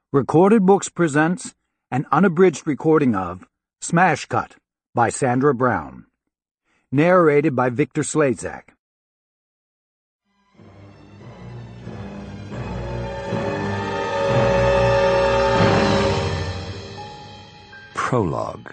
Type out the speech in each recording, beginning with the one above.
Recorded Books presents an unabridged recording of Smash Cut by Sandra Brown. Narrated by Victor Slazak. Prologue.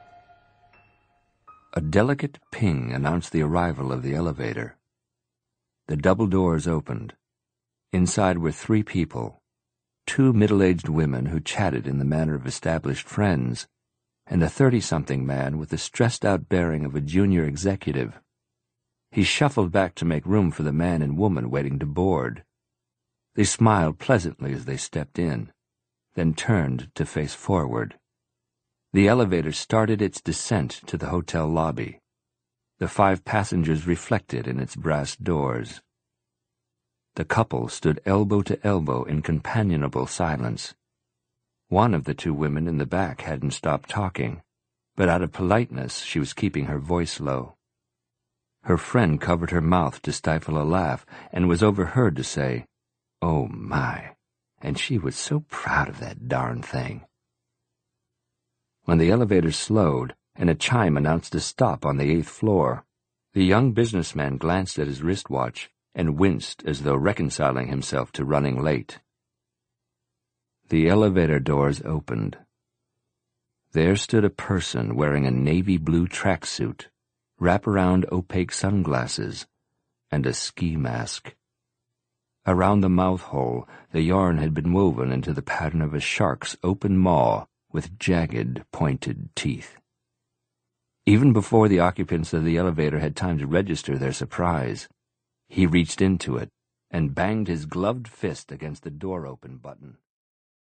A delicate ping announced the arrival of the elevator. The double doors opened. Inside were three people. Two middle-aged women who chatted in the manner of established friends, and a 30-something man with the stressed-out bearing of a junior executive. He shuffled back to make room for the man and woman waiting to board. They smiled pleasantly as they stepped in, then turned to face forward. The elevator started its descent to the hotel lobby. The 5 passengers reflected in its brass doors. The couple stood elbow to elbow in companionable silence. One of the 2 women in the back hadn't stopped talking, but out of politeness she was keeping her voice low. Her friend covered her mouth to stifle a laugh and was overheard to say, "Oh my," and she was so proud of that darn thing. When the elevator slowed and a chime announced a stop on the 8th floor, the young businessman glanced at his wristwatch and winced as though reconciling himself to running late. The elevator doors opened. There stood a person wearing a navy blue tracksuit, wrap-around opaque sunglasses, and a ski mask. Around the mouth hole, the yarn had been woven into the pattern of a shark's open maw with jagged, pointed teeth. Even before the occupants of the elevator had time to register their surprise, he reached into it and banged his gloved fist against the door-open button.